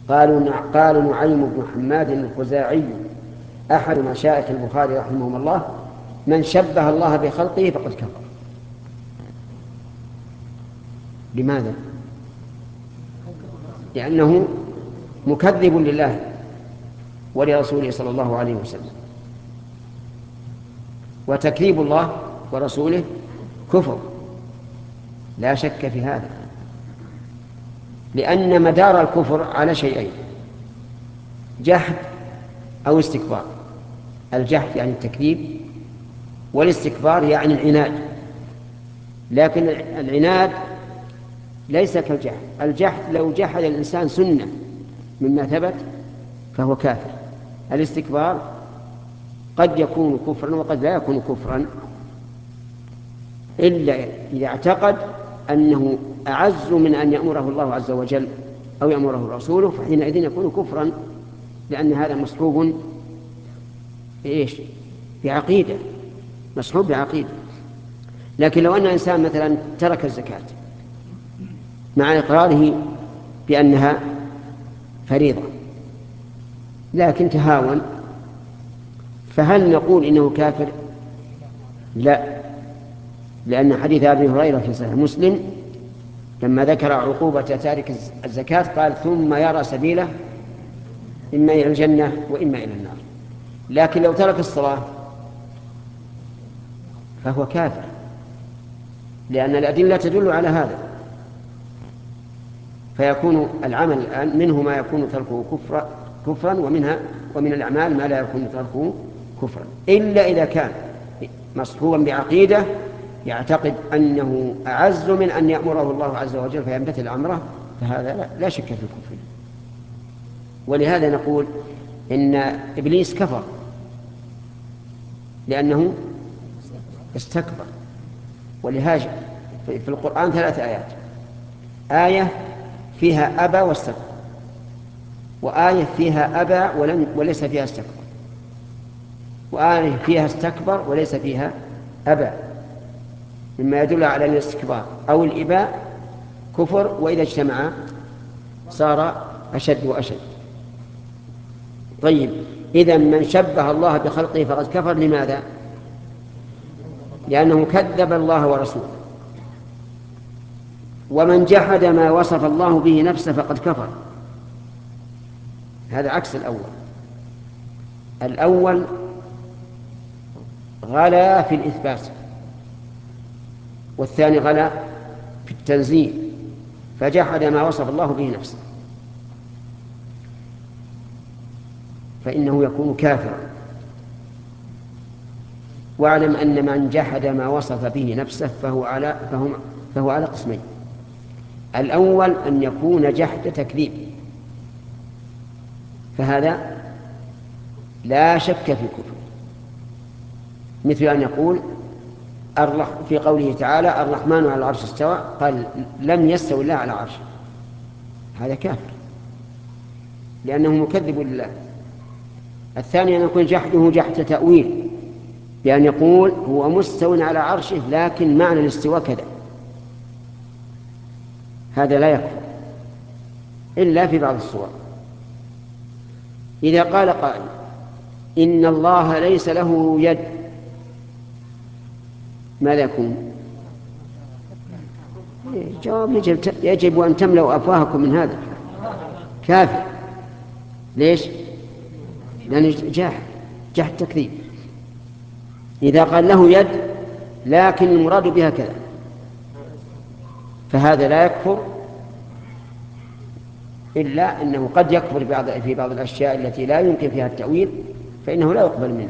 قالوا نعيم بن حماد الخزاعي أحد مشايخ البخاري رحمه الله: من شبه الله بخلقه فقد كفر. لماذا؟ لأنه مكذب لله ولرسوله صلى الله عليه وسلم، وتكذيب الله ورسوله كفر لا شك في هذا، لأن مدار الكفر على شيئين: جحد أو استكبار. الجحد يعني التكذيب، والاستكبار يعني العناد. لكن العناد ليس كالجحد. الجحد لو جحد الإنسان سنة مما ثبت فهو كافر. الاستكبار قد يكون كفرا وقد لا يكون كفرا، إلا إذا اعتقد أنه أعز من أن يأمره الله عز وجل أو يأمره رسوله، فحينئذ يكون كفرا، لأن هذا مصحوب بإيش؟ بعقيدة، مصحوب بعقيدة. لكن لو أن إنسان مثلا ترك الزكاة مع إقراره بأنها فريضة لكن تهاون، فهل نقول إنه كافر؟ لا، لأن حديث أبي هريرة في صحيح مسلم لما ذكر عقوبة تارك الزكاة قال: ثم يرى سبيله إما إلى الجنة وإما إلى النار. لكن لو ترك الصلاة فهو كافر، لأن الأدلة تدل على هذا، فيكون العمل الآن منه ما يكون تركه كفرا، ومن الأعمال ما لا يكون تركه كفرا، إلا إذا كان مصحوبا بعقيدة يعتقد أنه أعز من أن يأمره الله عز وجل فيمتثل أمره، فهذا لا شك في الكفر. ولهذا نقول إن إبليس كفر لأنه استكبر. ولهذا في القرآن 3 آيات: آية فيها أبى واستكبر، وآية فيها أبى وليس فيها استكبر، وآية فيها استكبر وليس فيها أبى، مما يدل على أن الاستكبار أو الإباء كفر، وإذا اجتمعا صار أشد وأشد. طيب، إذن من شبه الله بخلقه فقد كفر. لماذا؟ لأنه كذب الله ورسوله. ومن جحد ما وصف الله به نفسه فقد كفر. هذا عكس الأول غلا في الإثبات، والثاني غلا في التنزيه، فجحد ما وصف الله به نفسه، فإنه يكون كافرا. واعلم أن من جحد ما وصف به نفسه فهو على قسمين: الأول أن يكون جحد تكذيب، فهذا لا شك في كفر، مثل أن يقول في قوله تعالى: الرحمن على العرش استوى، قال لم يستوي الله على عرشه، هذا كافر لأنه مكذب لله. الثاني أن يكون جحده جحد تأويل، بأن يقول هو مستوى على عرشه لكن معنى الاستواء كذا، هذا لا يكفر إلا في بعض الصور. إذا قال قائل إن الله ليس له يد، ماذا يكون؟ جواب يجب أن تملأوا أفواهكم من هذا، كافر. ليش؟ لأنه جحد تكذيب. إذا قال له يد لكن المراد بها كذا، فهذا لا يكفر، إلا أنه قد يكفر في بعض الأشياء التي لا يمكن فيها التأويل، فإنه لا يقبل منه.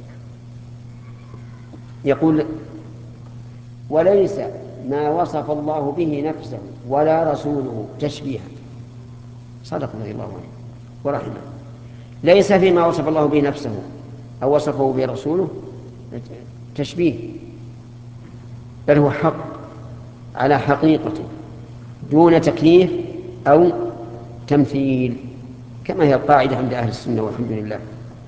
يقول: وليس ما وصف الله به نفسه ولا رسوله تشبيها. صدق رضي الله عنه ورحمه. ليس فيما وصف الله به نفسه أو وصفه به رسوله تشبيه، بل هو حق على حقيقته دون تكييف أو تمثيل، كما هي القاعدة عند أهل السنة والحمد لله.